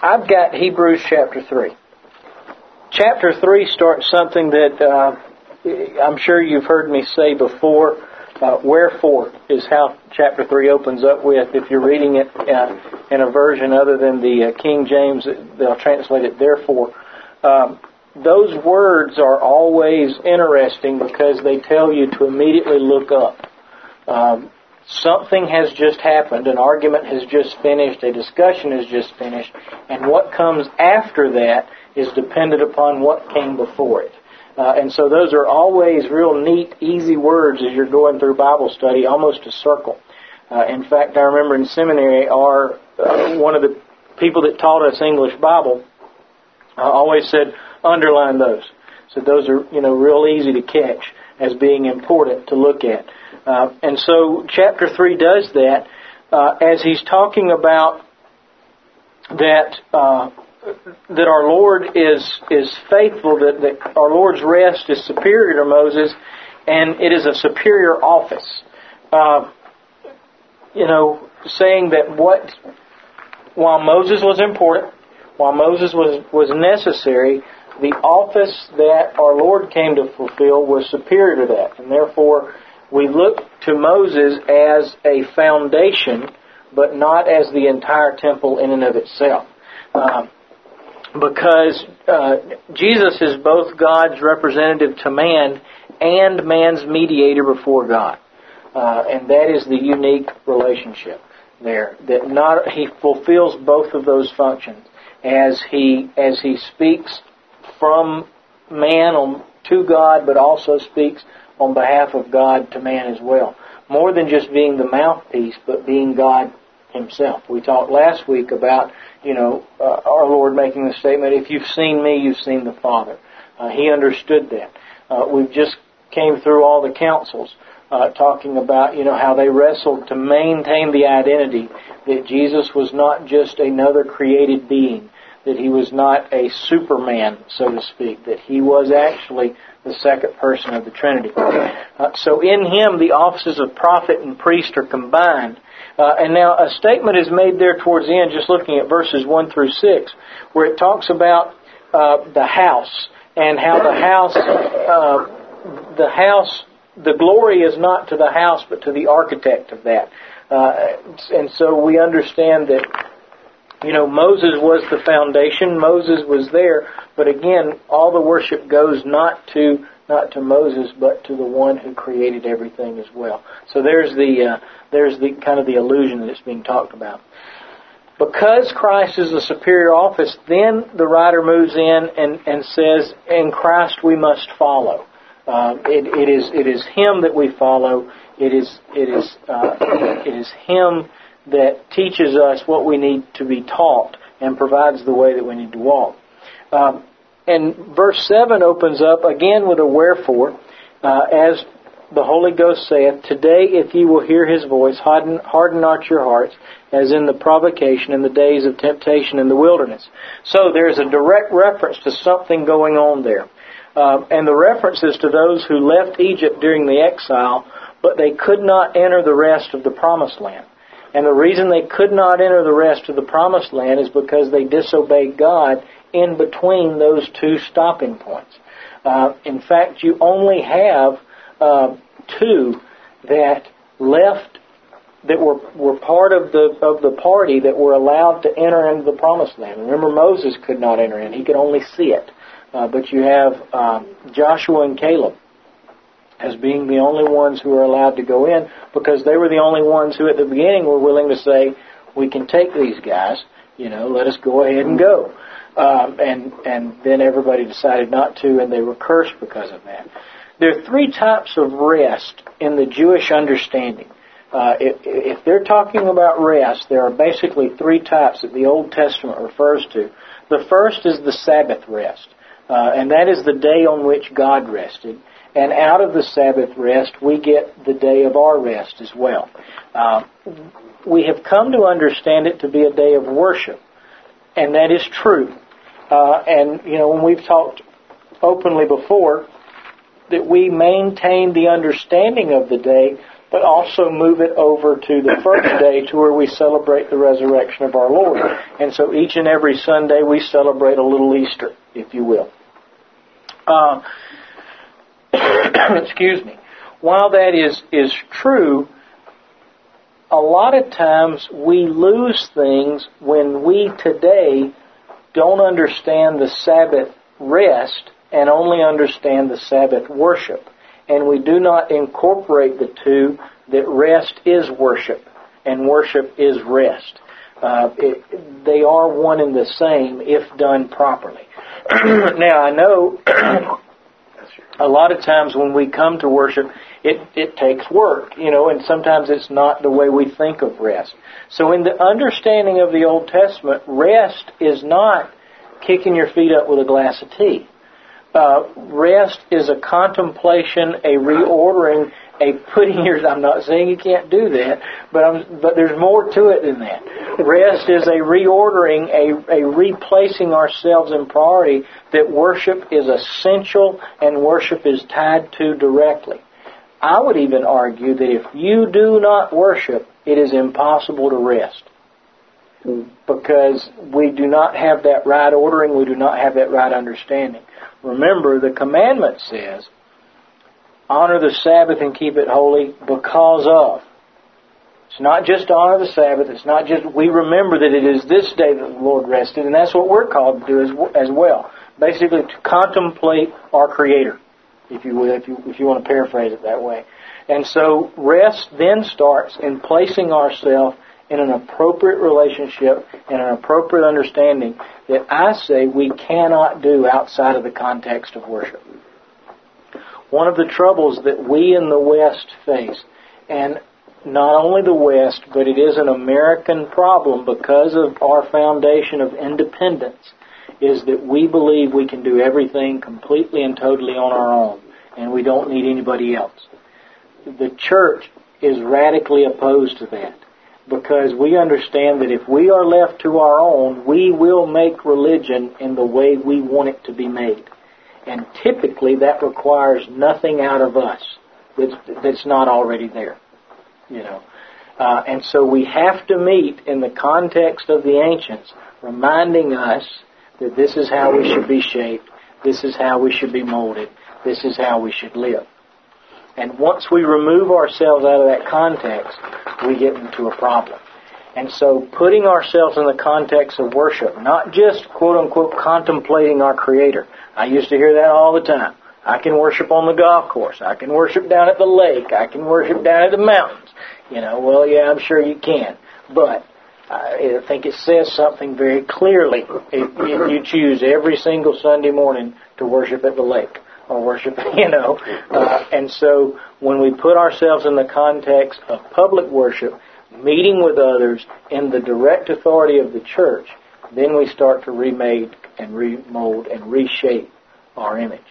I've got Hebrews chapter 3. Chapter 3 starts something that I'm sure you've heard me say before. Wherefore is how chapter 3 opens up with. If you're reading it in a version other than the King James, they'll translate it therefore. Those words are always interesting because they tell you to immediately look up. Something has just happened, an argument has just finished, a discussion has just finished, and what comes after that is dependent upon what came before it. And so those are always real neat, easy words as you're going through Bible study, almost a circle. In fact, I remember in seminary, one of the people that taught us English Bible always said, underline those. So those are, real easy to catch as being important to look at. And so chapter 3 does that as he's talking about that our Lord is faithful, that our Lord's rest is superior to Moses, and it is a superior office. Saying that while Moses was important, while Moses was necessary, the office that our Lord came to fulfill was superior to that. And therefore, we look to Moses as a foundation, but not as the entire temple in and of itself. Because Jesus is both God's representative to man and man's mediator before God. And that is the unique relationship there. He fulfills both of those functions as he speaks from man to God, but also speaks on behalf of God to man as well. More than just being the mouthpiece, but being God Himself. We talked last week about, our Lord making the statement, if you've seen me, you've seen the Father. He understood that. We've just came through all the councils talking about, how they wrestled to maintain the identity that Jesus was not just another created being, that He was not a Superman, so to speak, that He was actually the second person of the Trinity. So in Him, the offices of prophet and priest are combined. And now a statement is made there towards the end, just looking at verses 1 through 6, where it talks about the house, and how the glory is not to the house, but to the architect of that. And so we understand that, Moses was the foundation. Moses was there. But again, all the worship goes not to Moses, but to the one who created everything as well. So there's the kind of the illusion that's being talked about. Because Christ is the superior office, then the writer moves in and says, in Christ we must follow. It is Him that we follow. It is Him that teaches us what we need to be taught and provides the way that we need to walk. And verse 7 opens up again with a wherefore, as the Holy Ghost saith, today if ye will hear His voice, harden not your hearts, as in the provocation in the days of temptation in the wilderness. So there's a direct reference to something going on there. And the reference is to those who left Egypt during the exile, but they could not enter the rest of the promised land. And the reason they could not enter the rest of the promised land is because they disobeyed God in between those two stopping points. In fact, you only have two that left that were part of the party that were allowed to enter into the promised land. Remember, Moses could not enter in; he could only see it. But you have Joshua and Caleb as being the only ones who are allowed to go in, because they were the only ones who at the beginning were willing to say, we can take these guys, let us go ahead and go. And then everybody decided not to, and they were cursed because of that. There are three types of rest in the Jewish understanding. If they're talking about rest, there are basically three types that the Old Testament refers to. The first is the Sabbath rest, and that is the day on which God rested. And out of the Sabbath rest, we get the day of our rest as well. We have come to understand it to be a day of worship, and that is true. And, when we've talked openly before, that we maintain the understanding of the day but also move it over to the first day to where we celebrate the resurrection of our Lord. And so each and every Sunday we celebrate a little Easter, if you will. Excuse me. While that is true, a lot of times we lose things when we today don't understand the Sabbath rest and only understand the Sabbath worship. And we do not incorporate the two, that rest is worship and worship is rest. They are one and the same if done properly. Now, I know a lot of times when we come to worship, it takes work, and sometimes it's not the way we think of rest. So in the understanding of the Old Testament, rest is not kicking your feet up with a glass of tea. Rest is a contemplation, a reordering, a putting your... I'm not saying you can't do that, but there's more to it than that. Rest is a reordering, a replacing ourselves in priority, that worship is essential and worship is tied to directly. I would even argue that if you do not worship, it is impossible to rest. Because we do not have that right ordering, we do not have that right understanding. Remember, the commandment says, honor the Sabbath and keep it holy because of. It's not just honor the Sabbath, it's not just, we remember that it is this day that the Lord rested, and that's what we're called to do as well. Basically, to contemplate our Creator, if you will, if you want to paraphrase it that way. And so, rest then starts in placing ourselves in an appropriate relationship and an appropriate understanding that I say we cannot do outside of the context of worship. One of the troubles that we in the West face, and not only the West, but it is an American problem because of our foundation of independence, is that we believe we can do everything completely and totally on our own, and we don't need anybody else. The church is radically opposed to that, because we understand that if we are left to our own, we will make religion in the way we want it to be made. And typically that requires nothing out of us that's not already there. And so we have to meet in the context of the ancients, reminding us that this is how we should be shaped, this is how we should be molded, this is how we should live. And once we remove ourselves out of that context, we get into a problem. And so putting ourselves in the context of worship, not just quote-unquote contemplating our Creator. I used to hear that all the time. I can worship on the golf course. I can worship down at the lake. I can worship down at the mountains. Well, yeah, I'm sure you can. But I think it says something very clearly if you choose every single Sunday morning to worship at the lake. Or worship, and so when we put ourselves in the context of public worship, meeting with others in the direct authority of the church, then we start to remake and remold and reshape our image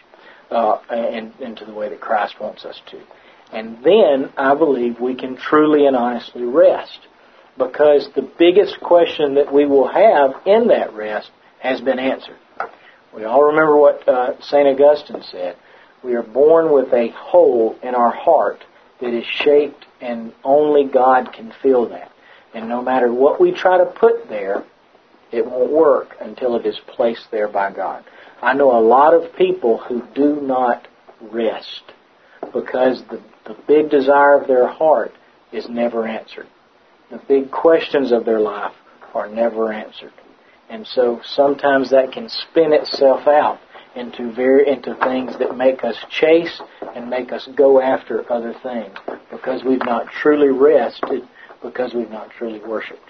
and into the way that Christ wants us to. And then I believe we can truly and honestly rest, because the biggest question that we will have in that rest has been answered. We all remember what St. Augustine said. We are born with a hole in our heart that is shaped, and only God can fill that. And no matter what we try to put there, it won't work until it is placed there by God. I know a lot of people who do not rest because the big desire of their heart is never answered. The big questions of their life are never answered. And so sometimes that can spin itself out into things that make us chase and make us go after other things, because we've not truly rested, because we've not truly worshipped.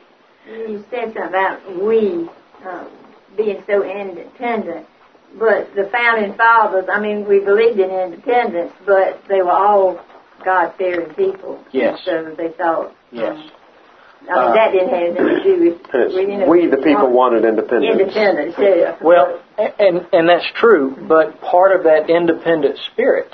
You said something about we being so independent, but the founding fathers, we believed in independence, but they were all God-fearing people. Yes. So they thought... Yes. that didn't have anything to do with... We, the people, wanted independence. Independence, yeah. Well, and that's true, but part of that independent spirit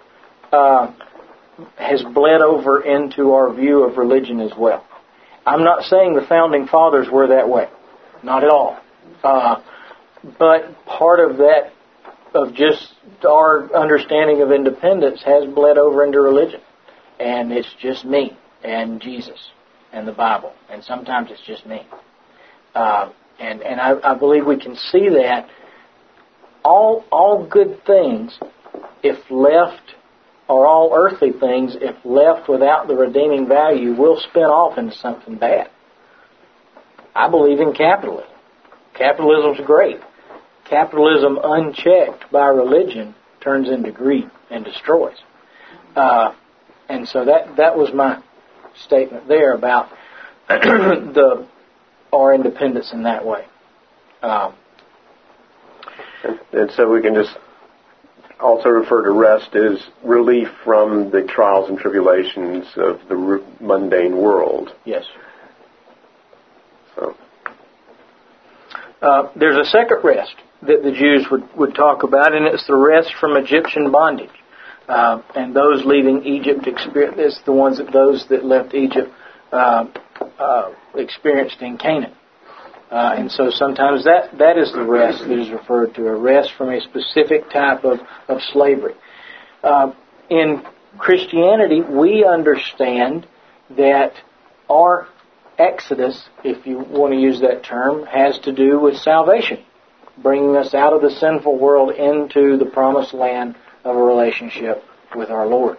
has bled over into our view of religion as well. I'm not saying the founding fathers were that way. Not at all. But part of that, of just our understanding of independence, has bled over into religion. and it's just me and Jesus and the Bible, and sometimes it's just me. And I believe we can see that all good things, if left, or all earthly things, if left without the redeeming value, will spin off into something bad. I believe in capitalism. Capitalism's great. Capitalism unchecked by religion turns into greed and destroys. And so that was my statement there about our independence in that way. And so we can just also refer to rest as relief from the trials and tribulations of the mundane world. Yes. So there's a second rest that the Jews would talk about, and it's the rest from Egyptian bondage. And those leaving Egypt it's the ones those that left Egypt experienced in Canaan. And so sometimes that is the rest that is referred to, a rest from a specific type of slavery. In Christianity, we understand that our exodus, if you want to use that term, has to do with salvation, bringing us out of the sinful world into the promised land of a relationship with our Lord,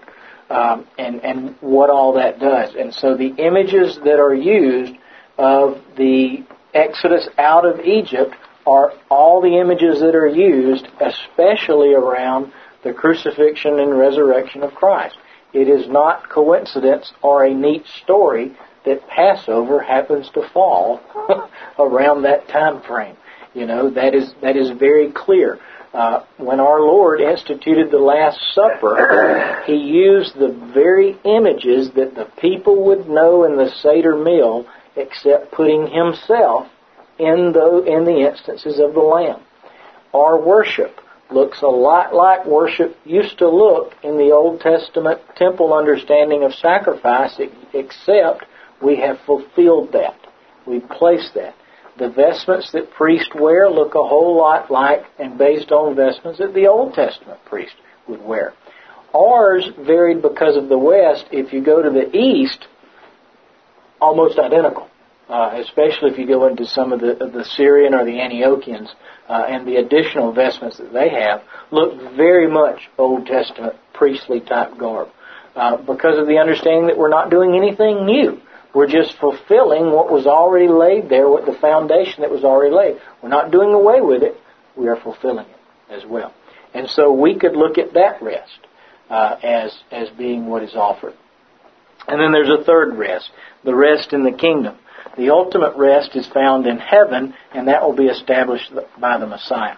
and what all that does. And so the images that are used of the Exodus out of Egypt are all the images that are used, especially around the crucifixion and resurrection of Christ. It is not coincidence or a neat story that Passover happens to fall around that time frame. You know, that is very clear. When our Lord instituted the Last Supper, He used the very images that the people would know in the Seder meal, except putting Himself in the instances of the Lamb. Our worship looks a lot like worship used to look in the Old Testament temple understanding of sacrifice, except we have fulfilled that. We placed that. The vestments that priests wear look a whole lot like and based on vestments that the Old Testament priest would wear. Ours varied because of the West. If you go to the East, almost identical, especially if you go into some of the Syrian or the Antiochians, and the additional vestments that they have look very much Old Testament priestly type garb, because of the understanding that we're not doing anything new. We're just fulfilling what was already laid there, what the foundation that was already laid. We're not doing away with it. We are fulfilling it as well. And so we could look at that rest as being what is offered. And then there's a third rest, the rest in the kingdom. The ultimate rest is found in heaven, and that will be established by the Messiah.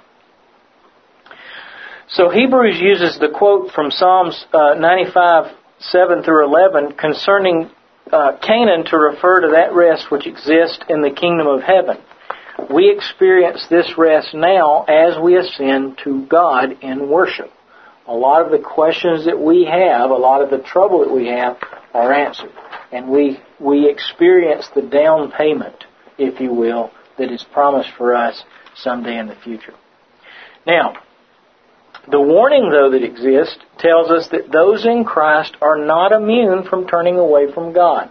So Hebrews uses the quote from Psalms 95, 7 through 11 concerning Canaan to refer to that rest which exists in the kingdom of heaven. We experience this rest now as we ascend to God in worship. A lot of the questions that we have, a lot of the trouble that we have, are answered. And we experience the down payment, if you will, that is promised for us someday in the future. Now, the warning, though, that exists tells us that those in Christ are not immune from turning away from God.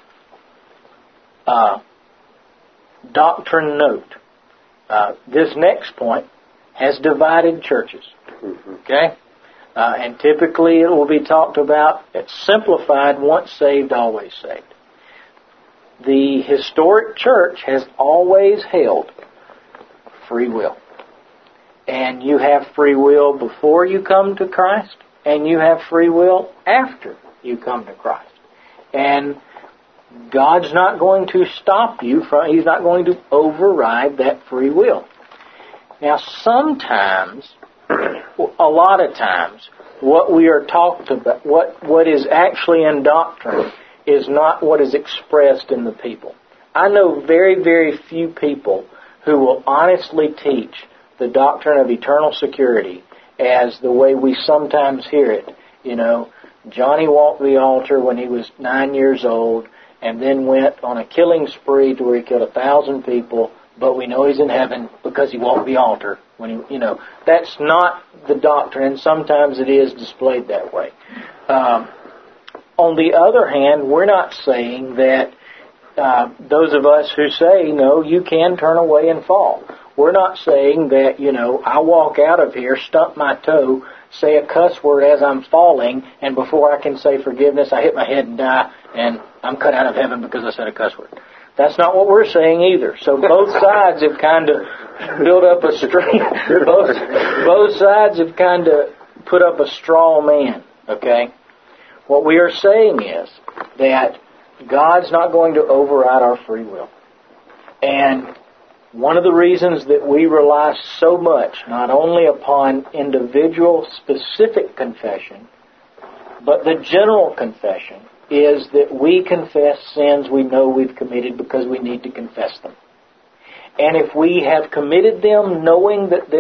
Doctrine note. This next point has divided churches. Okay? And typically it will be talked about, it's simplified, once saved, always saved. The historic church has always held free will. And you have free will before you come to Christ, and you have free will after you come to Christ. And God's not going to stop you from, He's not going to override that free will. Now sometimes, a lot of times, what we are talked about, what is actually in doctrine is not what is expressed in the people. I know very, very few people who will honestly teach the doctrine of eternal security as the way we sometimes hear it. You know, Johnny walked the altar when he was 9 years old and then went on a killing spree to where he killed 1,000 people, but we know he's in heaven because he walked the altar. When he, that's not the doctrine, and sometimes it is displayed that way. On the other hand, we're not saying that those of us who say, no, you can turn away and fall. We're not saying that, I walk out of here, stump my toe, say a cuss word as I'm falling, and before I can say forgiveness, I hit my head and die, and I'm cut out of heaven because I said a cuss word. That's not what we're saying either. So both sides have kind of built up a both sides have kind of put up a straw man, okay? What we are saying is that God's not going to override our free will. And one of the reasons that we rely so much, not only upon individual specific confession, but the general confession, is that we confess sins we know we've committed because we need to confess them. And if we have committed them knowing that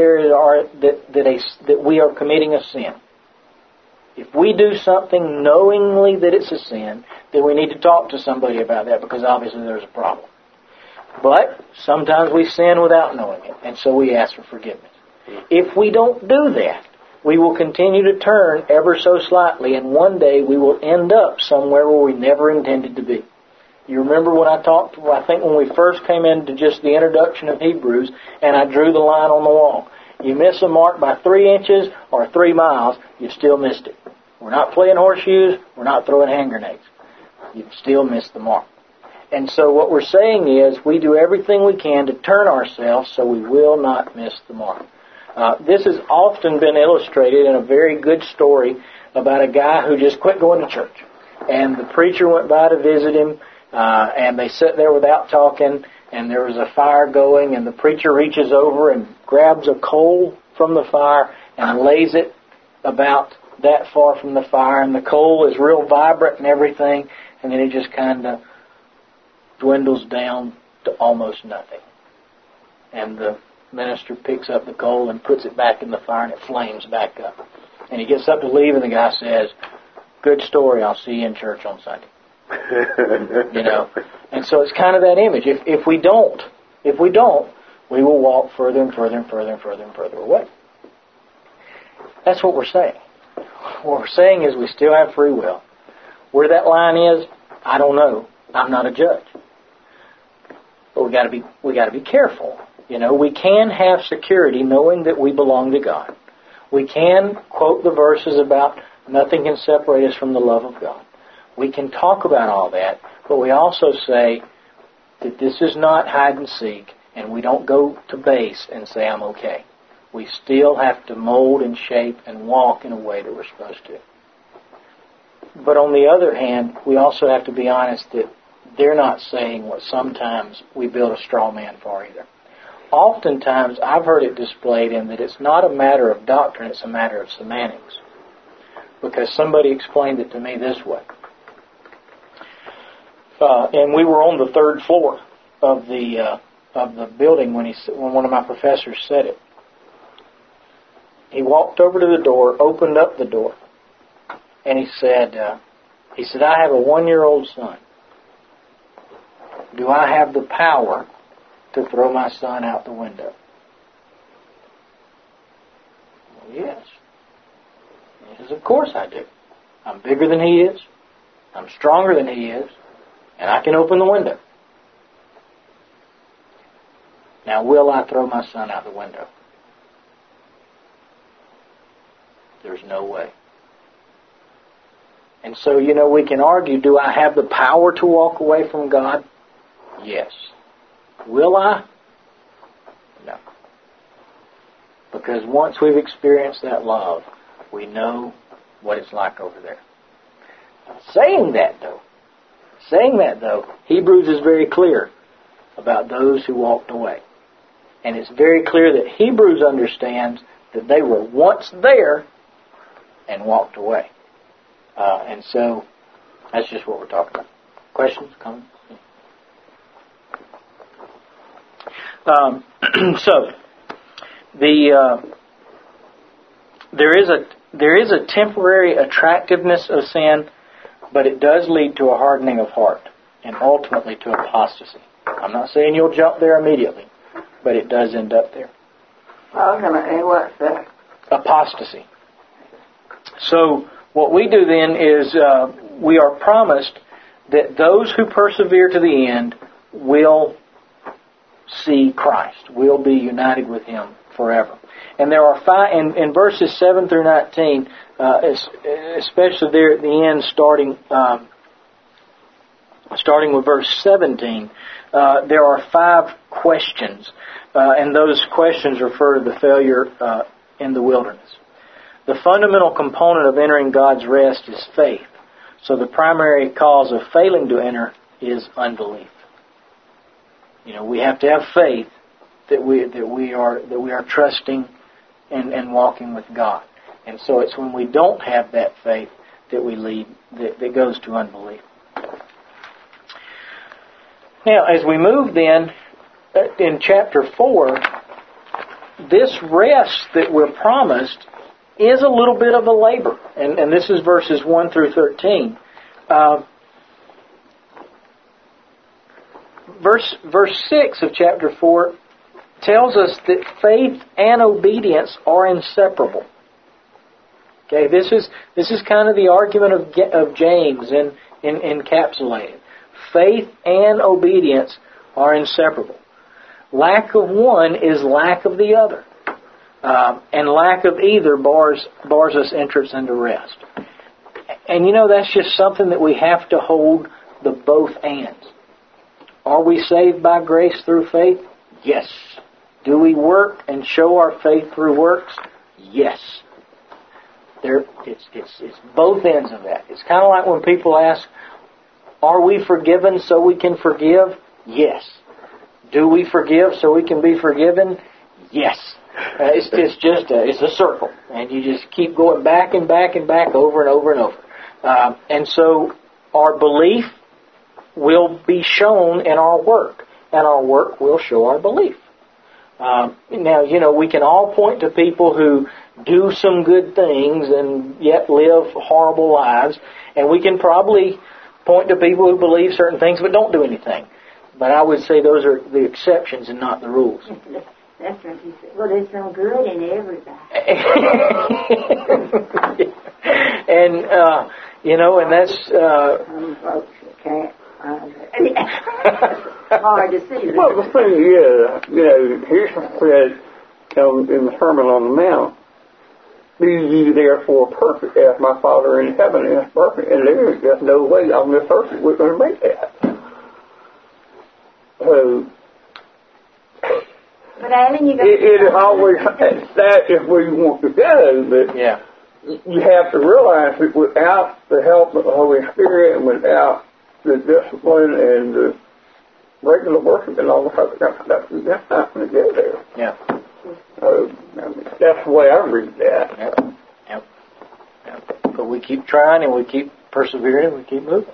that we are committing a sin, if we do something knowingly that it's a sin, then we need to talk to somebody about that because obviously there's a problem. But sometimes we sin without knowing it, and so we ask for forgiveness. If we don't do that, we will continue to turn ever so slightly, and one day we will end up somewhere where we never intended to be. You remember when I think when we first came into just the introduction of Hebrews, and I drew the line on the wall. You miss a mark by 3 inches or 3 miles, you've still missed it. We're not playing horseshoes, we're not throwing hand grenades. You've still missed the mark. And so what we're saying is we do everything we can to turn ourselves so we will not miss the mark. This has often been illustrated in a very good story about a guy who just quit going to church. And the preacher went by to visit him, and they sat there without talking, and there was a fire going, and the preacher reaches over and grabs a coal from the fire and lays it about that far from the fire, and the coal is real vibrant and everything, and then it just kind of dwindles down to almost nothing. And the minister picks up the coal and puts it back in the fire, and it flames back up. And he gets up to leave, and the guy says, "Good story, I'll see you in church on Sunday." And so it's kind of that image. If we don't, we will walk further and further and further and further and further away. That's what we're saying. What we're saying is we still have free will. Where that line is, I don't know. I'm not a judge. But we got to be careful. We can have security knowing that we belong to God. We can quote the verses about nothing can separate us from the love of God. We can talk about all that, but we also say that this is not hide and seek, and we don't go to base and say, I'm okay. We still have to mold and shape and walk in a way that we're supposed to. But on the other hand, we also have to be honest that they're not saying what sometimes we build a straw man for either. Oftentimes, I've heard it displayed in that it's not a matter of doctrine, it's a matter of semantics. Because somebody explained it to me this way. And we were on the 3rd floor of the building when one of my professors said it. He walked over to the door, opened up the door, and he said, I have a 1-year-old son. Do I have the power to throw my son out the window? Well, yes. He says, of course I do. I'm bigger than he is. I'm stronger than he is. And I can open the window. Now, will I throw my son out the window? There's no way. And so, we can argue, do I have the power to walk away from God? Yes. Will I? No. Because once we've experienced that love, we know what it's like over there. Saying that, though, Hebrews is very clear about those who walked away. And it's very clear that Hebrews understands that they were once there and walked away. And so, that's just what we're talking about. Questions? Comments? There is a temporary attractiveness of sin, but it does lead to a hardening of heart and ultimately to apostasy. I'm not saying you'll jump there immediately, but it does end up there. Ultimately, what's that? Apostasy. So what we do then is we are promised that those who persevere to the end will see Christ, will be united with Him forever. And there are five, in verses 7 through 19, especially there at the end, starting with verse 17, there are 5 questions, and those questions refer to the failure in the wilderness. The fundamental component of entering God's rest is faith. So the primary cause of failing to enter is unbelief. We have to have faith that we are trusting and walking with God. And so it's when we don't have that faith that goes to unbelief. Now, as we move then, in chapter 4, this rest that we're promised is a little bit of a labor. And this is verses 1 through 13. Verse 6 of chapter 4 tells us that faith and obedience are inseparable. Okay, this is kind of the argument of James encapsulated. Faith and obedience are inseparable. Lack of one is lack of the other. And lack of either bars us entrance into rest. And that's just something that we have to hold the both ands. Are we saved by grace through faith? Yes. Do we work and show our faith through works? Yes. It's both ends of that. It's kind of like when people ask, are we forgiven so we can forgive? Yes. Do we forgive so we can be forgiven? Yes. It's a circle, and you just keep going back and back and back over and over and over. And so our belief will be shown in our work, and our work will show our belief. Now, we can all point to people who do some good things and yet live horrible lives, and we can probably point to people who believe certain things but don't do anything. But I would say those are the exceptions and not the rules. That's what he said. Well, there's some good in everybody. And, and that's... some folks can't. Hard to see. Well, the thing is, here's said in the Sermon on the Mount, be ye therefore perfect as my Father in heaven is perfect. And there's just no way on this earth we're going to make that. So... But Alan, it is always that if we want to go, but you have to realize that without the help of the Holy Spirit and without the discipline and the regular worship and all that's not going to get there. Yeah. So that's the way I read that. Yep. But we keep trying and we keep persevering and we keep moving.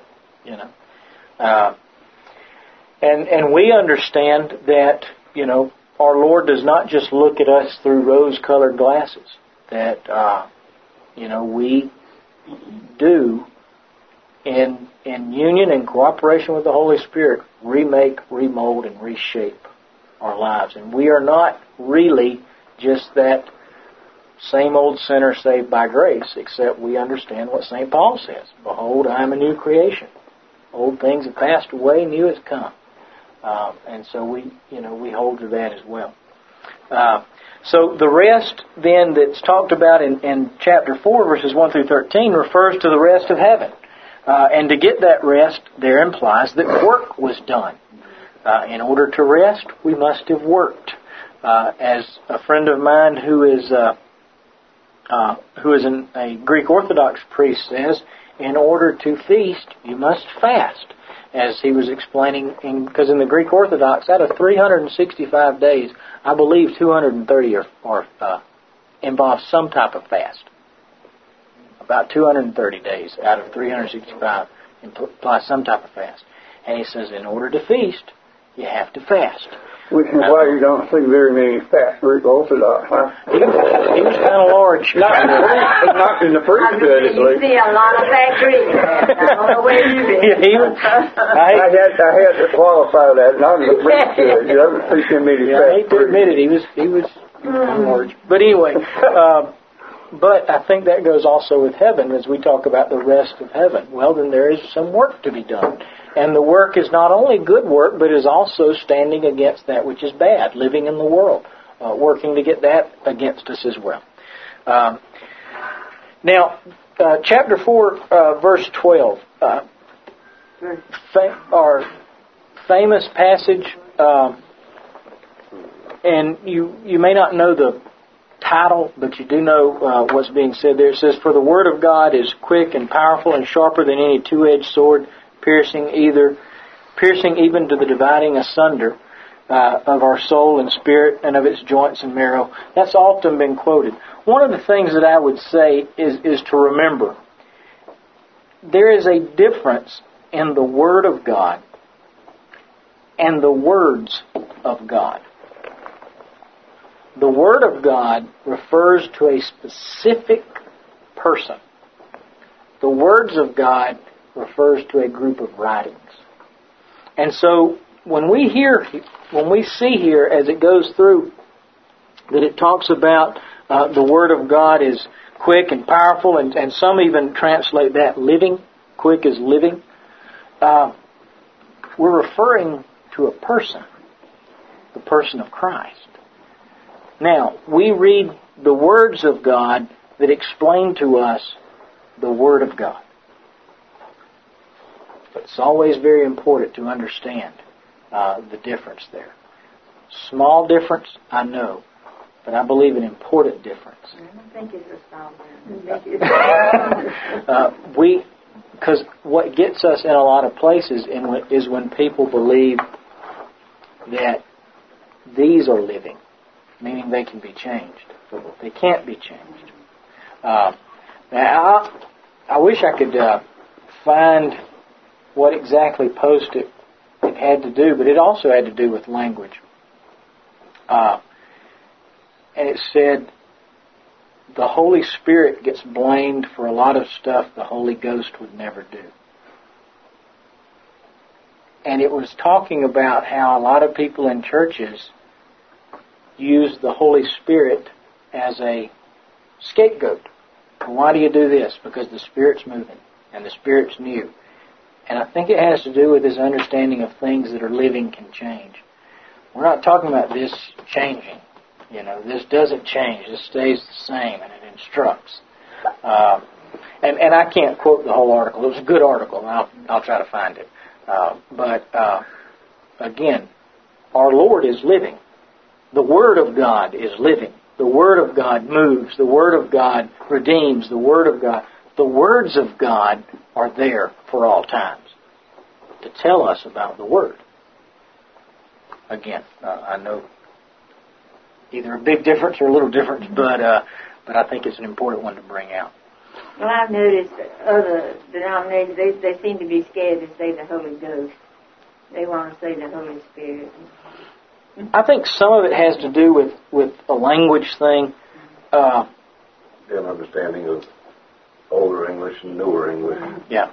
And we understand that our Lord does not just look at us through rose-colored glasses. That, we do, in union and cooperation with the Holy Spirit, remake, remold, and reshape our lives. And we are not really just that same old sinner saved by grace, except we understand what St. Paul says. Behold, I am a new creation. Old things have passed away, new has come. And so we hold to that as well. So the rest then that's talked about in chapter 4, verses 1 through 13, refers to the rest of heaven. And to get that rest, there implies that work was done. In order to rest, we must have worked. As a friend of mine who is a Greek Orthodox priest says, in order to feast, you must fast. As he was explaining, because in the Greek Orthodox, out of 365 days, I believe 230 involve some type of fast. About 230 days out of 365 imply some type of fast. And he says, in order to feast, you have to fast. Which is why you don't see very many fat Greek Orthodox, huh? He was kind of large. Not in the priesthood, at least. You see a lot of fat Greeks. I don't know where you've been. I had to qualify that. Not in the priesthood. You don't see too many fat I hate to admit it. He was large. But anyway, But I think that goes also with heaven as we talk about the rest of heaven. Well, then there is some work to be done. And the work is not only good work, but is also standing against that which is bad, living in the world, working to get that against us as well. Now, chapter 4, verse 12, our famous passage, and you may not know the title, but you do know what's being said there. It says, "For the word of God is quick and powerful and sharper than any two-edged sword, piercing even to the dividing asunder of our soul and spirit and of its joints and marrow." That's often been quoted. One of the things that I would say is to remember, there is a difference in the Word of God and the words of God. The Word of God refers to a specific person. The words of God refers to a group of writings. And so when we see here as it goes through that it talks about the Word of God is quick and powerful, and some even translate that living, quick as living, we're referring to a person, the person of Christ. Now, we read the words of God that explain to us the Word of God. But it's always very important to understand the difference there. Small difference, I know, but I believe an important difference. I don't think it's a small difference. Because what gets us in a lot of places is when people believe that these are living, meaning they can be changed. They can't be changed. Now, I wish I could find what exactly post it had to do, but it also had to do with language. And it said the Holy Spirit gets blamed for a lot of stuff the Holy Ghost would never do. And it was talking about how a lot of people in churches use the Holy Spirit as a scapegoat. Well, why do you do this? Because the Spirit's moving and the Spirit's new. And I think it has to do with his understanding of things that are living can change. We're not talking about this changing. This doesn't change. This stays the same, and it instructs. And I can't quote the whole article. It was a good article, and I'll try to find it. But again, our Lord is living. The Word of God is living. The Word of God moves. The Word of God redeems. The Word of God. The words of God are there for all times to tell us about the Word. Again, I know either a big difference or a little difference, but I think it's an important one to bring out. Well, I've noticed that other denominations, they seem to be scared to say the Holy Ghost. They want to say the Holy Spirit. I think some of it has to do with a language thing. An understanding of older English and newer English. Yeah.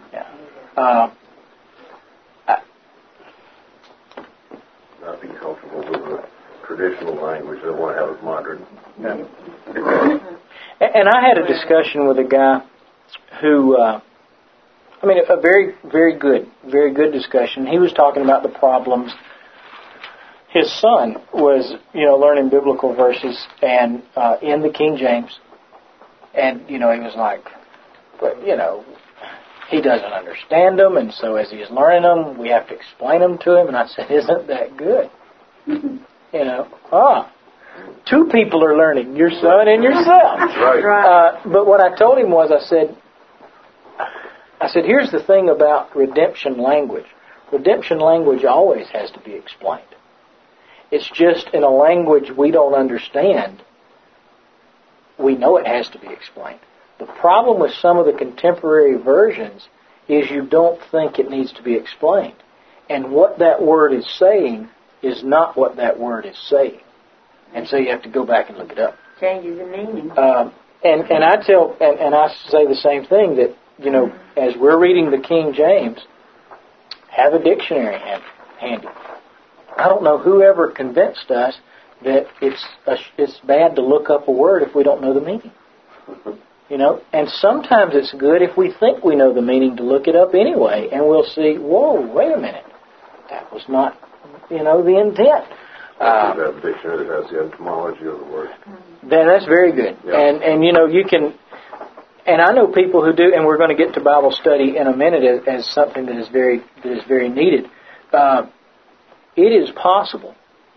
Not be comfortable with the traditional language. They want to have it modern. Yeah. And I had a discussion with a guy who, a very, very good discussion. He was talking about the problems. His son was, learning biblical verses and in the King James, and he was like, but he doesn't understand them, and so as he's learning them, we have to explain them to him. And I said, isn't that good? Two people are learning, your son and yourself. Right. But what I told him was, I said, here's the thing about redemption language. Redemption language always has to be explained. It's just in a language we don't understand, we know it has to be explained. The problem with some of the contemporary versions is you don't think it needs to be explained. And what that word is saying is not what that word is saying. And so you have to go back and look it up. Changes the meaning. And I say the same thing, that, as we're reading the King James, have a dictionary handy. I don't know who ever convinced us that it's bad to look up a word if we don't know the meaning. You know, and sometimes it's good if we think we know the meaning to look it up anyway, and we'll see, whoa, wait a minute, that was not, the intent. Have a dictionary that has the etymology of the word. Then that's very good. Yeah. And you can, and I know people who do, and we're going to get to Bible study in a minute as something that is very needed. It is possible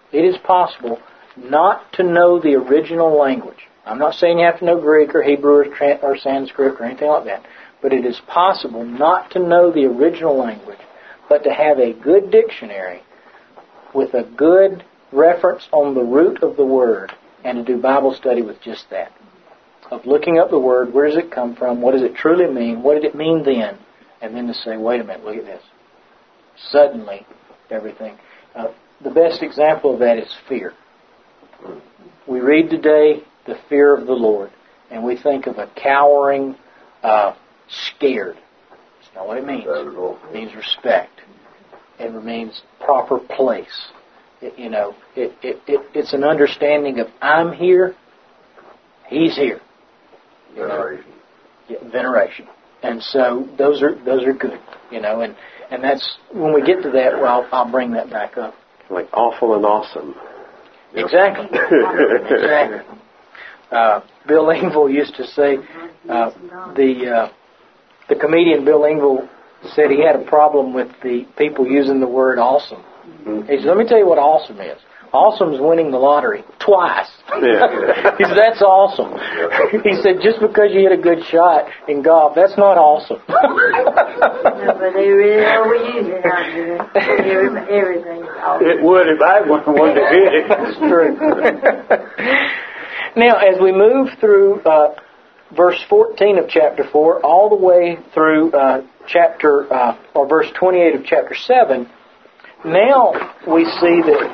not to know the original language. I'm not saying you have to know Greek or Hebrew or Sanskrit or anything like that, but it is possible not to know the original language, but to have a good dictionary with a good reference on the root of the word, and to do Bible study with just that. Of looking up the word, where does it come from, what does it truly mean, what did it mean then, and then to say, wait a minute, look at this. Suddenly, everything. The best example of that is fear. We read today the fear of the Lord, and we think of a cowering, scared. That's not what it means. It means respect. It means proper place. It's an understanding of I'm here, He's here. Veneration. Veneration. And so those are good. And that's when we get to that. Well, I'll bring that back up. Like awful and awesome. Exactly. Exactly. Bill Engvall used to say, the comedian Bill Engvall said he had a problem with the people using the word awesome. He said, let me tell you what awesome is. Awesome is winning the lottery twice. Yeah. He said, that's awesome. He said, just because you hit a good shot in golf, that's not awesome. No, but they really overuse it out there. Everything's awesome. It would if I was the one that hit it. That's true. Now, as we move through verse 14 of chapter 4, all the way through verse 28 of chapter 7, now we see that...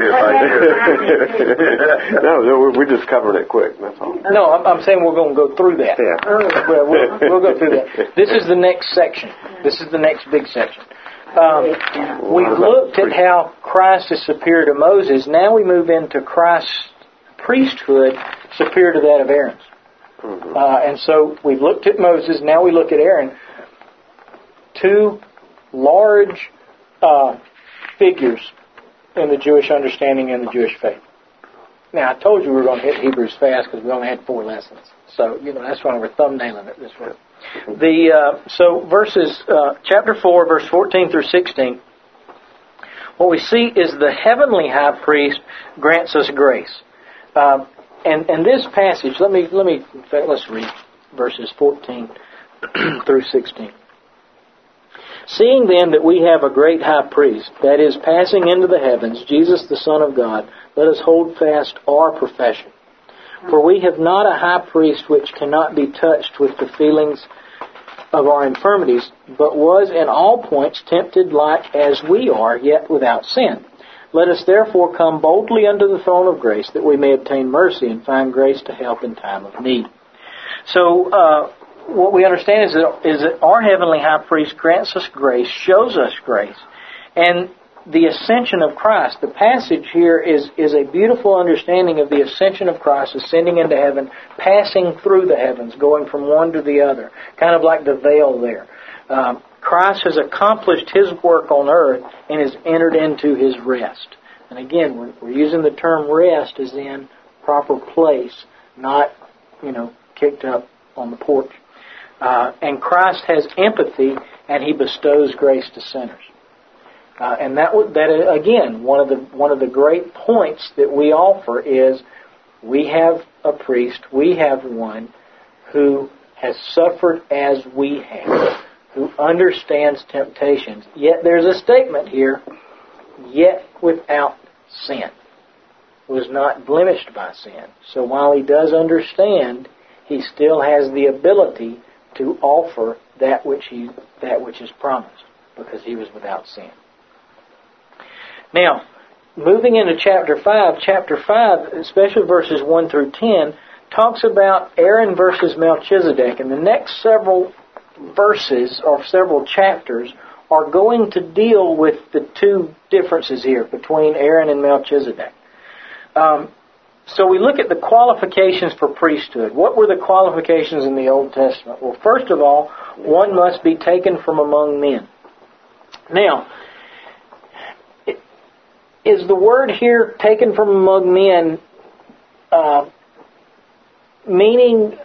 No, we're just covering it quick, that's all. No, I'm saying we're going to go through that. Yeah. We'll go through that. This is the next section. This is the next big section. We've looked at how Christ is superior to Moses. Now we move into Christ's priesthood superior to that of Aaron's. Mm-hmm. And so we've looked at Moses. Now we look at Aaron. Two large figures in the Jewish understanding and the Jewish faith. Now, I told you we were going to hit Hebrews fast because we only had 4 lessons. So, that's why we're thumbnailing it this way. So verses, chapter 4, verse 14 through 16, what we see is the heavenly high priest grants us grace. And this passage, let's read verses 14 through 16. Seeing then that we have a great high priest, that is, passing into the heavens, Jesus the Son of God, let us hold fast our profession. For we have not a high priest which cannot be touched with the feelings of our infirmities, but was in all points tempted like as we are, yet without sin. Let us therefore come boldly unto the throne of grace, that we may obtain mercy and find grace to help in time of need. So, what we understand is that our heavenly high priest grants us grace, shows us grace, and the ascension of Christ. The passage here is a beautiful understanding of the ascension of Christ, ascending into heaven, passing through the heavens, going from one to the other, kind of like the veil there. Christ has accomplished His work on earth and has entered into His rest. And again, we're using the term rest as in proper place, not, kicked up on the porch. And Christ has empathy, and He bestows grace to sinners. And that again, one of the great points that we offer is we have a priest, we have one who has suffered as we have, who understands temptations. Yet there's a statement here, yet without sin. Was not blemished by sin. So while He does understand, He still has the ability to offer that which is promised, because He was without sin. Now, moving into chapter 5, especially verses 1 through 10, talks about Aaron versus Melchizedek, and the next several verses or several chapters are going to deal with the two differences here between Aaron and Melchizedek. So we look at the qualifications for priesthood. What were the qualifications in the Old Testament? Well, first of all, one must be taken from among men. Now, is the word here, taken from among men, meaning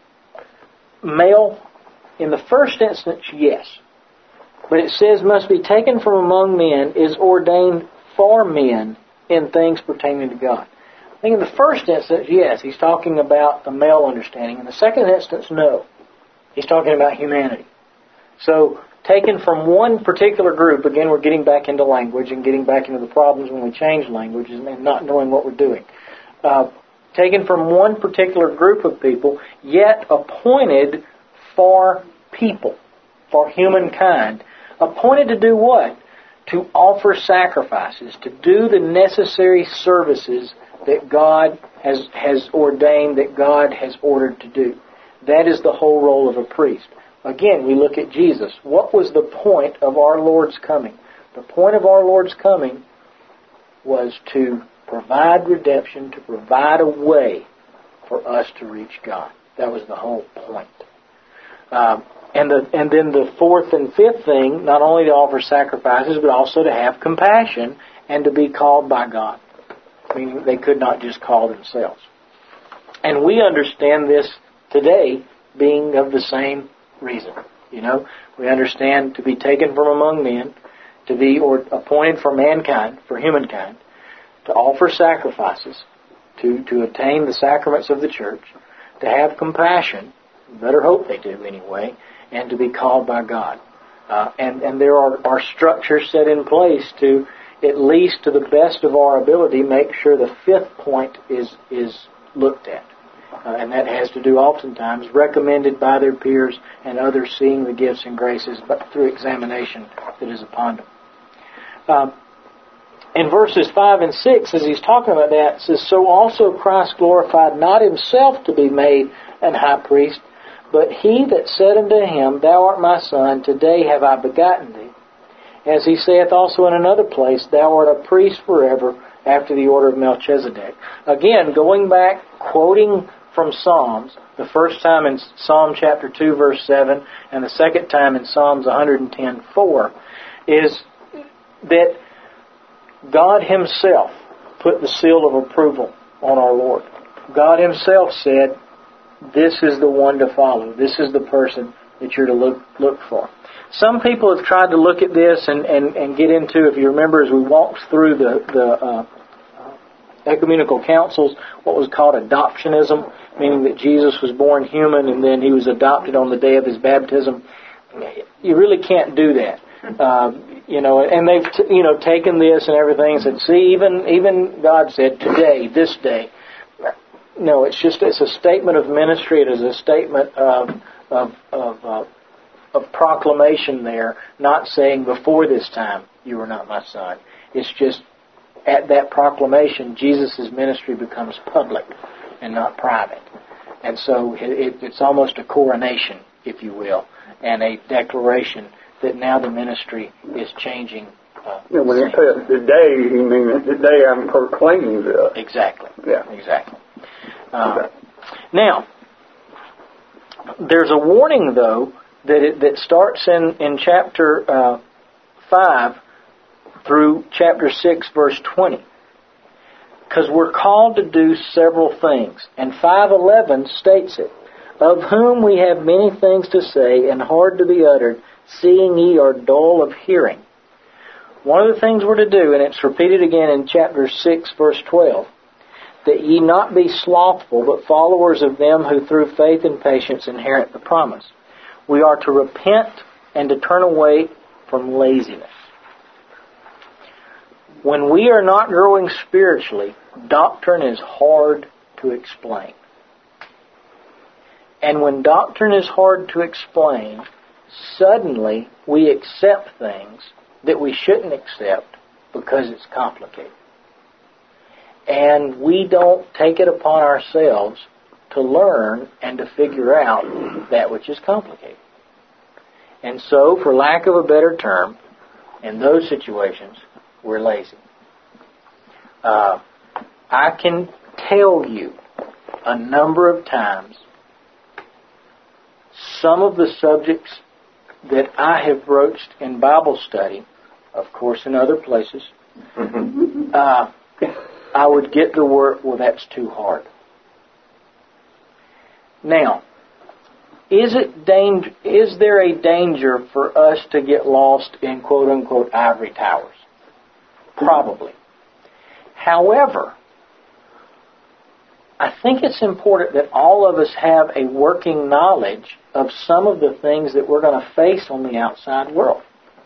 male? In the first instance, yes. But it says must be taken from among men, is ordained for men in things pertaining to God. I think in the first instance, yes, he's talking about the male understanding. In the second instance, no. He's talking about humanity. So, taken from one particular group, again, we're getting back into language and getting back into the problems when we change languages and not knowing what we're doing. Taken from one particular group of people, yet appointed for people, for humankind. Appointed to do what? To offer sacrifices, to do the necessary services that God has ordained, that God has ordered to do. That is the whole role of a priest. Again, we look at Jesus. What was the point of our Lord's coming? The point of our Lord's coming was to provide redemption, to provide a way for us to reach God. That was the whole point. And then the fourth and fifth thing, not only to offer sacrifices, but also to have compassion and to be called by God. Meaning they could not just call themselves. And we understand this today being of the same reason. You know, we understand to be taken from among men, to be appointed for mankind, for humankind, to offer sacrifices, to attain the sacraments of the church, to have compassion, better hope they do anyway, and to be called by God. And there are structures set in place to, at least to the best of our ability, make sure the fifth point is looked at. And that has to do oftentimes recommended by their peers and others seeing the gifts and graces but through examination that is upon them. In verses 5 and 6, as he's talking about that, it says, "So also Christ glorified not himself to be made an high priest, but he that said unto him, Thou art my son, today have I begotten thee. As he saith also in another place, Thou art a priest forever, after the order of Melchizedek." Again, going back, quoting from Psalms, the first time in Psalm chapter 2, verse 7, and the second time in Psalms 110:4, is that God himself put the seal of approval on our Lord. God himself said, this is the one to follow. This is the person that you're to look for. Some people have tried to look at this and get into, if you remember as we walked through the ecumenical councils, what was called adoptionism, meaning that Jesus was born human and then he was adopted on the day of his baptism. You really can't do that. And they've taken this and everything and said, see, even God said today, this day. No, it's a statement of ministry. It is a statement of proclamation there, not saying before this time you are not my son. It's just at that proclamation, Jesus' ministry becomes public and not private. And so it's almost a coronation, if you will, and a declaration that now the ministry is changing. When it says today, you mean today I'm proclaiming this. Exactly. Yeah. Exactly. Now, there's a warning, though, that starts in chapter 5 through chapter 6, verse 20. Because we're called to do several things. And 5:11 states it. "Of whom we have many things to say, and hard to be uttered, seeing ye are dull of hearing." One of the things we're to do, and it's repeated again in chapter 6, verse 12, "that ye not be slothful, but followers of them who through faith and patience inherit the promise." We are to repent and to turn away from laziness. When we are not growing spiritually, doctrine is hard to explain. And when doctrine is hard to explain, suddenly we accept things that we shouldn't accept because it's complicated. And we don't take it upon ourselves to learn and to figure out that which is complicated. And so, for lack of a better term, in those situations, we're lazy. I can tell you a number of times some of the subjects that I have broached in Bible study, of course in other places, I would get the word, well, that's too hard. Now, is there a danger for us to get lost in quote-unquote ivory towers? Probably. However, I think it's important that all of us have a working knowledge of some of the things that we're going to face on the outside world.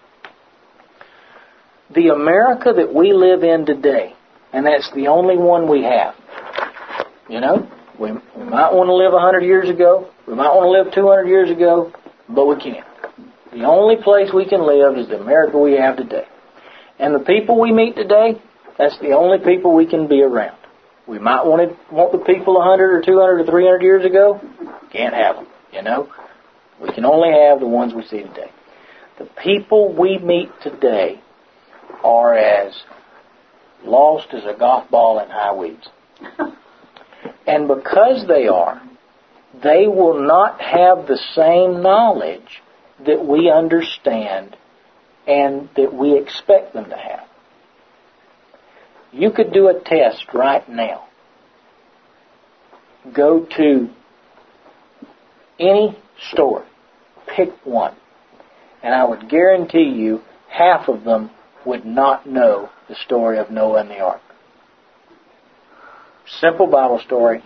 The America that we live in today, and that's the only one we have. You know, we might want to live 100 years ago, we might want to live 200 years ago, but we can't. The only place we can live is the America we have today. And the people we meet today, that's the only people we can be around. We might want the people 100 or 200 or 300 years ago. Can't have them, you know. We can only have the ones we see today. The people we meet today are as lost as a golf ball in high weeds. And because they are, they will not have the same knowledge that we understand and that we expect them to have. You could do a test right now. Go to any store, pick one, and I would guarantee you half of them would not know the story of Noah and the ark. Simple Bible story.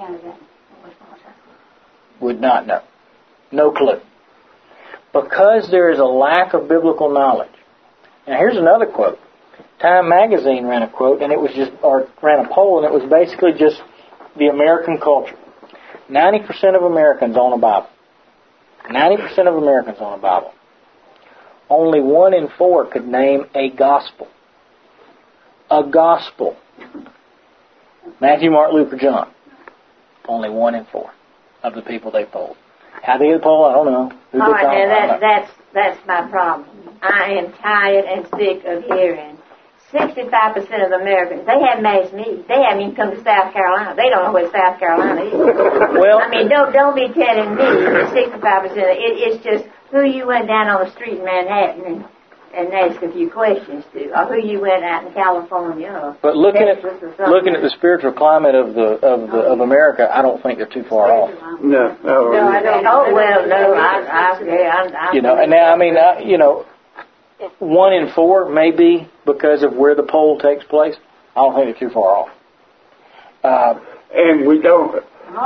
Would not know. No clue. Because there is a lack of biblical knowledge. Now here's another quote. Time magazine ran a quote, and it was ran a poll, and it was basically just the American culture. 90% of Americans own a Bible. 90% of Americans own a Bible. Only 1 in 4 could name a gospel. A gospel. Matthew, Mark, Luke, or John. Only 1 in 4 of the people they polled. How they did the poll, I don't know. Who all right, now that's my problem. I am tired and sick of hearing 65% of Americans, they haven't asked me. They haven't even come to South Carolina. They don't know what South Carolina is. Well, I mean, don't be telling me that 65%. It's just who you went down on the street in Manhattan and asked a few questions to, or who you went out in California. But looking at the spiritual climate of America, I don't think they're too far off. No, I don't. Oh well, no. I'm you know, and now I mean, you know, 1 in 4 may be because of where the poll takes place. I don't think they're too far off. And we don't.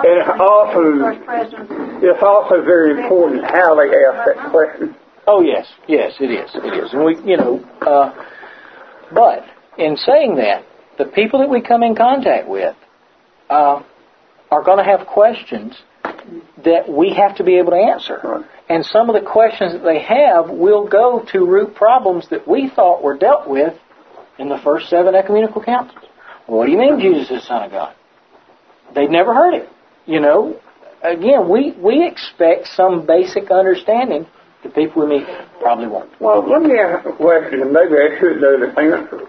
And it's also very important how they ask that question. Oh yes, it is, and we, you know, but in saying that, the people that we come in contact with are going to have questions that we have to be able to answer. Right. And some of the questions that they have will go to root problems that we thought were dealt with in the first 7 ecumenical councils. What do you mean Jesus is the Son of God? They'd never heard it. You know, again, we expect some basic understanding. The people we meet probably won't. Well, let me ask a question, and maybe I should know the answer.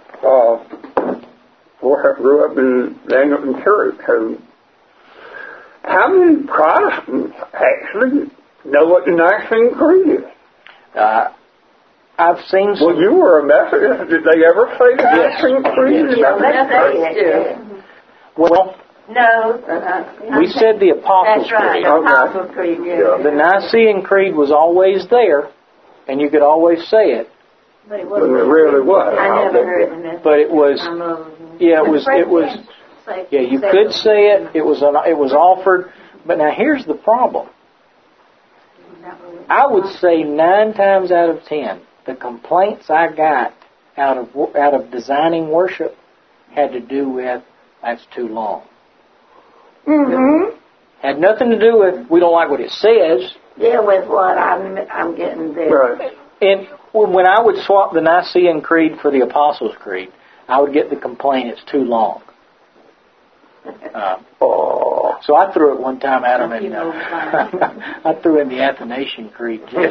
I grew up in the Anglican Church, so how many Protestants actually know what the Nicene Creed is? I've seen some. Well, you were a Methodist. Did they ever say the Nicene Creed? Yes. Well, no. We said the Apostles' That's right, Creed. the Apostles' Creed, yeah. The Nicene Creed was always there, and you could always say it. But it really was. I never heard the message. But it was, yeah, you could say it. It was offered. But now here's the problem. I would say 9 times out of 10, the complaints I got out of designing worship had to do with that's too long. Mm-hmm. Had nothing to do with we don't like what it says. Yeah, with what I'm getting there. Right. And when I would swap the Nicene Creed for the Apostles' Creed, I would get the complaint it's too long. So I threw it one time at him, and I threw in the Athanasian Creed. Giggles.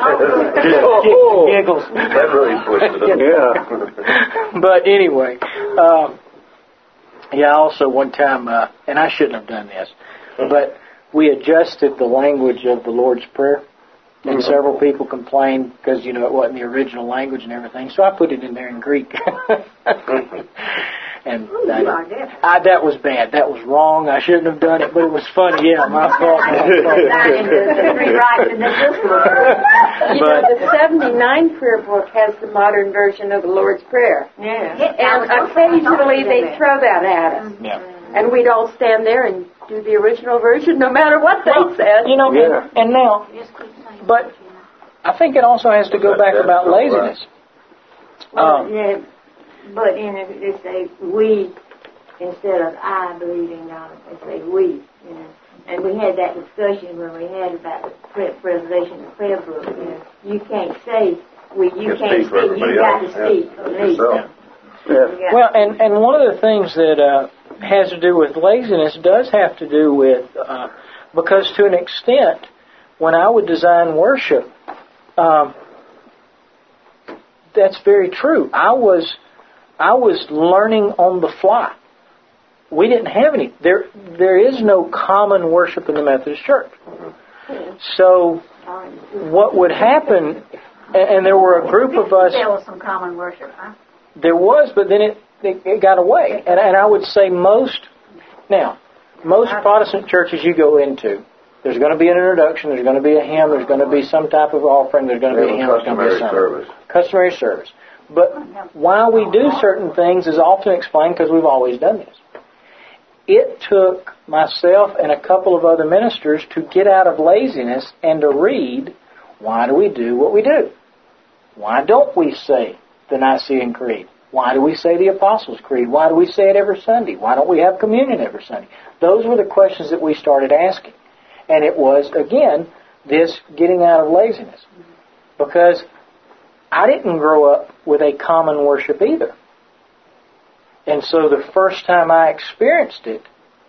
That really pushed it up. Yeah. But anyway, Yeah, also one time, and I shouldn't have done this, but we adjusted the language of the Lord's Prayer, and several people complained because, it wasn't the original language and everything, so I put it in there in Greek. And that was bad. That was wrong. I shouldn't have done it, but it was funny. Yeah, my fault. The 79 prayer book has the modern version of the Lord's Prayer. Yeah. And occasionally they throw that at us. Yeah. And we'd all stand there and do the original version no matter what they said. And now, but I think it also has to go back about laziness. But they say we instead of I believe in God. They say we, And we had that discussion when we had about the preservation of the prayer book. You can't say we. You can't speak. You got to speak for me. Yeah. Well, and one of the things that has to do with laziness does have to do with because to an extent, when I would design worship, that's very true. I was learning on the fly. We didn't have any. There is no common worship in the Methodist Church. So what would happen, and there were a group of us. There was some common worship, huh? There was, but then it got away. And I would say most Protestant churches you go into, there's going to be an introduction, there's going to be a hymn, there's going to be some type of offering, there's going to be a hymn, there's going to be a sermon. Customary service. But why we do certain things is often explained because we've always done this. It took myself and a couple of other ministers to get out of laziness and to read, why do we do what we do? Why don't we say the Nicene Creed? Why do we say the Apostles' Creed? Why do we say it every Sunday? Why don't we have communion every Sunday? Those were the questions that we started asking. And it was, again, this getting out of laziness. Because I didn't grow up with a common worship either. And so the first time I experienced it,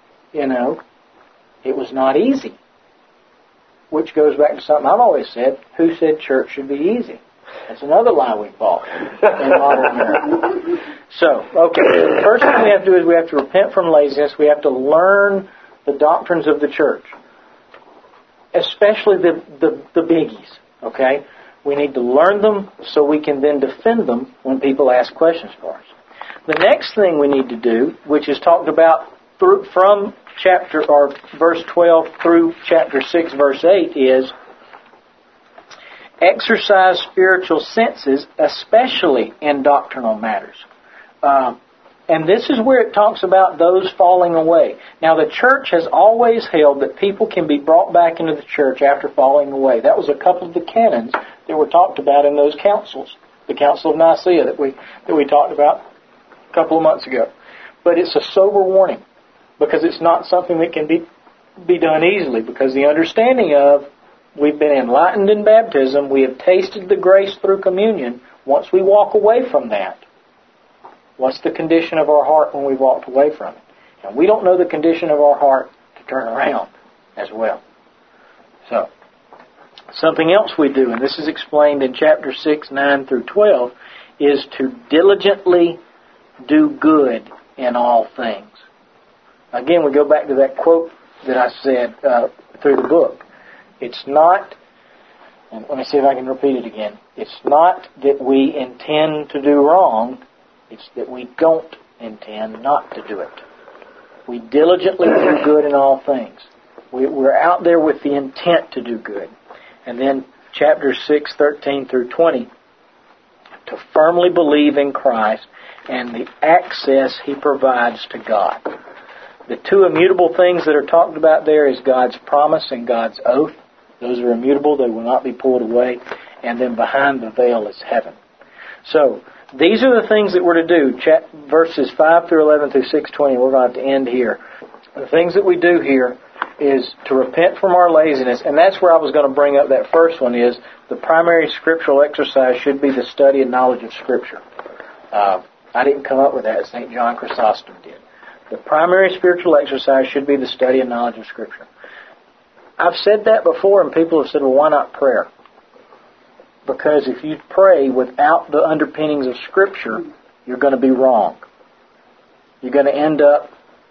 it was not easy. Which goes back to something I've always said, who said church should be easy? That's another lie we bought in modern America. So the first thing we have to do is we have to repent from laziness. We have to learn the doctrines of the church. Especially the biggies, okay? We need to learn them so we can then defend them when people ask questions for us. The next thing we need to do, which is talked about from verse 12 through chapter 6, verse 8, is exercise spiritual senses, especially in doctrinal matters. And this is where it talks about those falling away. Now, the church has always held that people can be brought back into the church after falling away. That was a couple of the canons that were talked about in those councils. The Council of Nicaea that we talked about a couple of months ago. But it's a sober warning because it's not something that can be done easily, because the understanding of we've been enlightened in baptism, we have tasted the grace through communion. Once we walk away from that, what's the condition of our heart when we've walked away from it? And we don't know the condition of our heart to turn around as well. So, something else we do, and this is explained in chapter 6, 9 through 12, is to diligently do good in all things. Again, we go back to that quote that I said through the book. It's not, and let me see if I can repeat it again. It's not that we intend to do wrong. It's that we don't intend not to do it. We diligently do good in all things. We're out there with the intent to do good. And then chapter 6, 13 through 20, to firmly believe in Christ and the access He provides to God. The two immutable things that are talked about there is God's promise and God's oath. Those are immutable. They will not be pulled away. And then behind the veil is heaven. So, these are the things that we're to do. Verses 5 through 11 through 6:20. We're going to have to end here. The things that we do here is to repent from our laziness. And that's where I was going to bring up that first one is the primary scriptural exercise should be the study and knowledge of Scripture. I didn't come up with that. St. John Chrysostom did. The primary spiritual exercise should be the study and knowledge of Scripture. I've said that before, and people have said, well, why not prayer? Because if you pray without the underpinnings of Scripture, you're going to be wrong. You're going to end up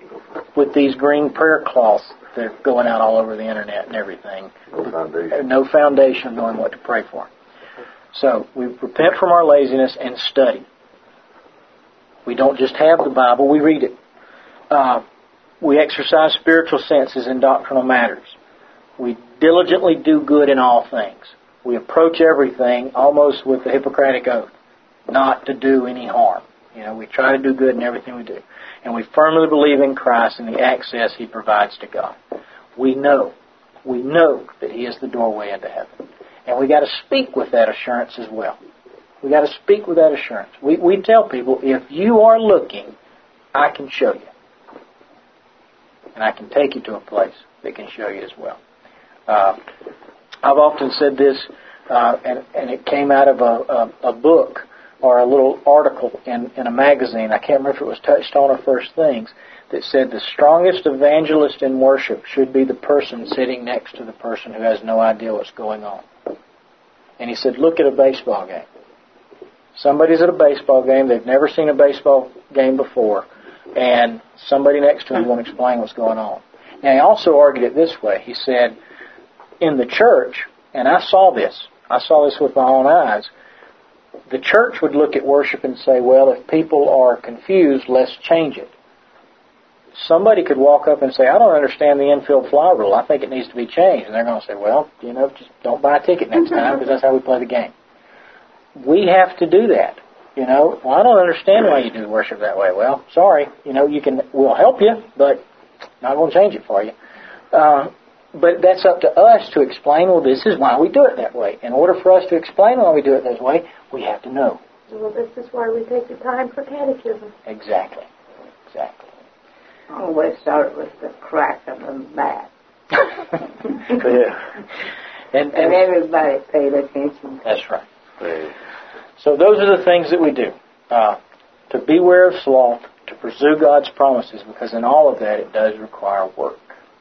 with these green prayer cloths that are going out all over the internet and everything. No foundation. No foundation knowing what to pray for. So we repent from our laziness and study. We don't just have the Bible, we read it. We exercise spiritual senses in doctrinal matters. We diligently do good in all things. We approach everything almost with the Hippocratic Oath, not to do any harm. We try to do good in everything we do. And we firmly believe in Christ and the access He provides to God. We know that He is the doorway into heaven. And we got to speak with that assurance as well. We got to speak with that assurance. We tell people, if you are looking, I can show you. And I can take you to a place that can show you as well. I've often said this, and it came out of a book or a little article in a magazine. I can't remember if it was Touched On or First Things, that said the strongest evangelist in worship should be the person sitting next to the person who has no idea what's going on. And he said, look at a baseball game. Somebody's at a baseball game. They've never seen a baseball game before. And somebody next to him won't explain what's going on. Now, he also argued it this way. He said, in the church, and I saw this with my own eyes, the church would look at worship and say, well, if people are confused, let's change it. Somebody could walk up and say, I don't understand the infield fly rule. I think it needs to be changed. And they're going to say, well, just don't buy a ticket next time because that's how we play the game. We have to do that. Well, I don't understand why you do worship that way. Well, sorry. We'll help you, but not going to change it for you. But that's up to us to explain, well, this is why we do it that way. In order for us to explain why we do it that way, we have to know. Well, this is why we take the time for catechism. Exactly. Always start with the crack of the bat. Yeah. And everybody paid attention. That's right. So those are the things that we do. To beware of sloth, to pursue God's promises, because in all of that it does require work.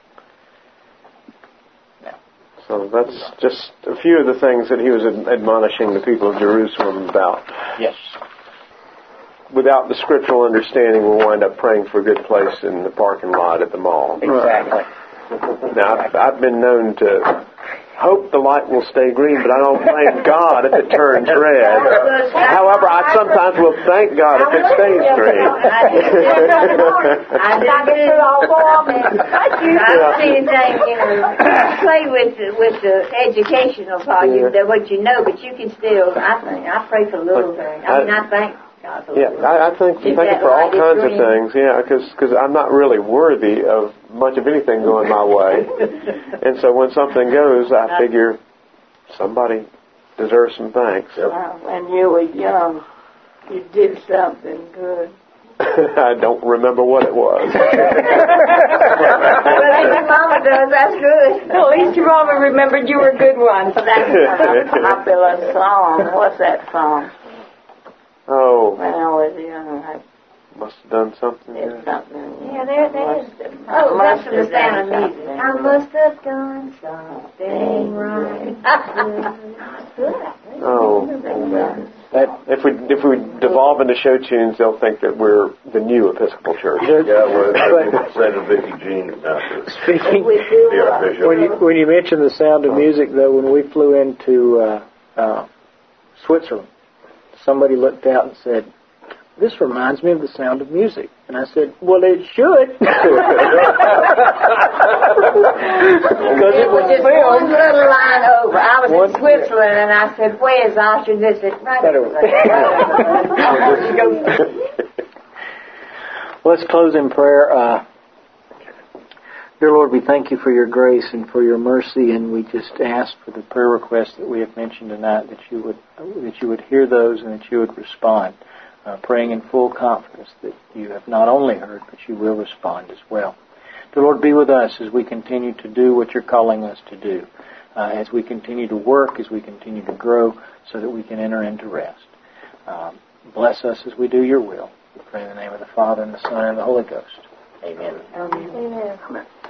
So that's just a few of the things that he was admonishing the people of Jerusalem about. Yes. Without the scriptural understanding, we'll wind up praying for a good place in the parking lot at the mall. Exactly. Now, I've been known to hope the light will stay green, but I don't thank God if it turns red. However, I sometimes will thank God if it stays green. I did it all for me. I've seen things, play with the educational part, what you know, but you can still, I pray for little things. I thank God for little things. I think for all kinds of things, because I'm not really worthy of much of anything going my way. And so when something goes, I figure somebody deserves some thanks. When you were young, you did something good. I don't remember what it was. Well, at least your mama does. That's good. At least your mama remembered you were a good one. That's a popular song. What's that song? Oh. When I was young, I must have done something. did something. Yeah, there is. Oh, that's the sound of music. I must have done something right. Oh. If we devolve into show tunes, they'll think that we're the new Episcopal Church. Yeah, we're St. Vicky Jean now to Speaking, be our bishop. when you mention the sound of music, though, when we flew into Switzerland, somebody looked out and said, "This reminds me of the sound of music." And I said, "Well, it should." Because it was just one little line over. I was in Switzerland, and I said, "Where's Austria?" They said, Let's close in prayer. Dear Lord, we thank you for your grace and for your mercy, and we just ask for the prayer requests that we have mentioned tonight, that you would hear those and that you would respond, praying in full confidence that you have not only heard, but you will respond as well. Dear Lord, be with us as we continue to do what you're calling us to do, as we continue to work, as we continue to grow, so that we can enter into rest. Bless us as we do your will. We pray in the name of the Father, and the Son, and the Holy Ghost. Amen. Amen. Amen.